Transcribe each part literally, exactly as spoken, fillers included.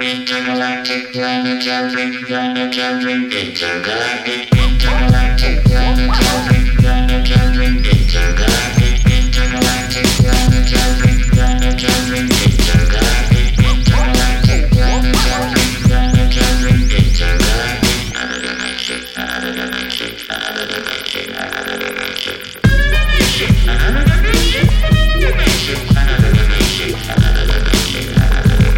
Intergalactic planetary, planetary, intergalactic, intergalactic planetary, planetary, intergalactic, intergalactic planetary, planetary, intergalactic, intergalactic planetary, planetary, intergalactic. Out of the matrix, out of the matrix, out of the matrix, out of the matrix. Out of the matrix, the matrix, out of the matrix, out of the matrix, out of the matrix.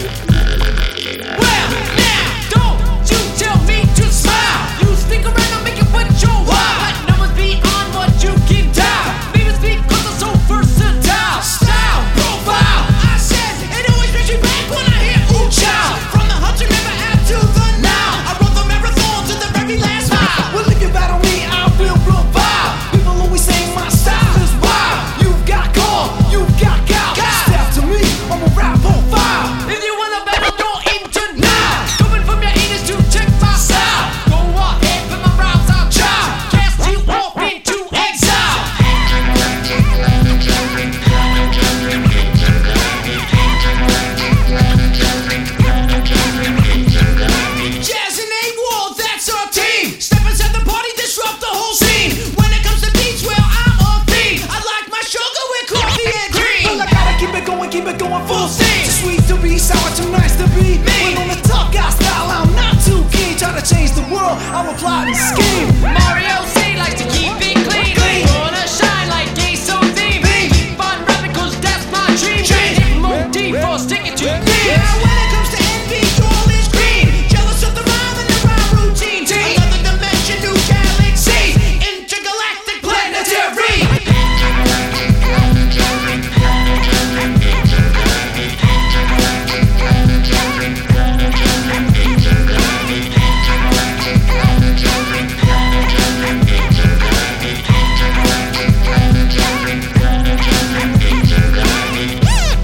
Well, now, don't you tell me to smile. You stick around and make it what you want. Let numbers beyond what you can dial. Maybe it's because I'm so versatile. Style, profile, I said, it always brings you back when I hear ooh child. From the hunter never have to the now. I run the marathon to the very last mile. Well, if you battle me, I will provide. People always say my style is wild. You've got gall, you've got gout. Step to me, I'm a rap on fire. If you wanna battle, don't aim tonight. Coming from your anus to check my style. Go ahead, put my rhymes I'll try. Cast you off into exile. Intergalactic planetary, planetary, intergalactic, intergalactic planetary, planetary, intergalactic. Jazz and A-Wall, that's our team. Step inside the party, disrupt the whole scene. When it comes to beats, well, I'm on theme. I like my sugar with coffee and cream. Well, I gotta keep it going, keep it going full steam. Too sweet to be sour, too nice to be me. When on the tough guy style, I'm not too keen. Try to change the world, I'm a plotting scheme. Mario C likes to keep it clean. Clean. Wanna shine like gay so theme. Keep on rapping cause that's my dream. Hit motif for sticking to me. Now when it comes to envy, all is green. Jealous of the rhyme and the rhyme routine. Another dimension, new galaxy. Intergalactic planetary. Intergalactic planetary, planetary, intergalactic, intergalactic planetary, planetary, intergalactic, intergalactic planetary, planetary, intergalactic, intergalactic planetary, planetary, intergalactic.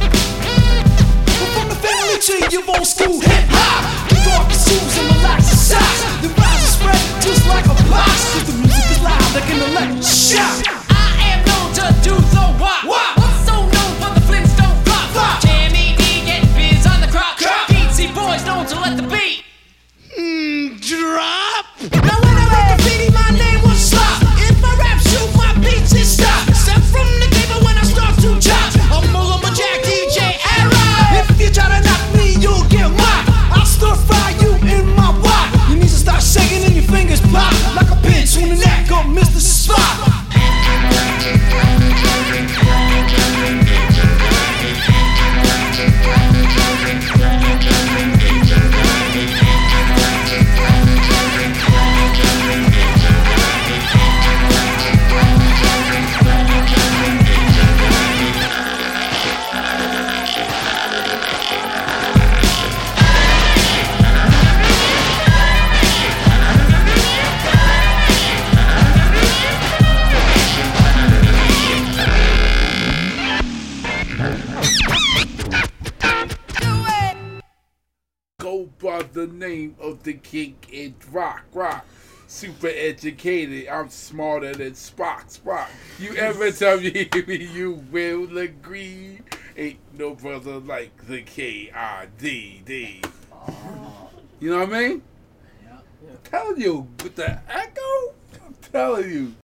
We're from the family tree of old school hip hop. Kick off your shoes and relax your socks. The vibes are spread just like a box. Cause the music is loud like an electric shock. I am known to do the wop. What's so known for the Flintstone flop? Flop. Jammy D get biz on the crop. Beatsy boys known to let the beat drop. Now when I make a graffiti, my name was Slop. If my rap shoot, my beats is stop. Step from the table when I start to chop. I'm all on my Jack D J era. If you try to knock me, you'll get mocked. I'll stir fry you in my wok. Your knees will start shaking and your fingers pop like a pinch on the neck of Mister Spock. Intergalactic planetary, planetary, intergalactic, intergalactic planetary, planetary, intergalactic, intergalactic planetary, planetary, intergalactic, intergalactic planetary, planetary, intergalactic. Out of the matrix, out of the matrix, out of the matrix, out of the Go by the name of the king in rock, rock. Super educated, I'm smarter than Spock, Spock. You ever tell me you will agree? Ain't no brother like the K I D D. You know what I mean? I'm telling you, with the echo, I'm telling you.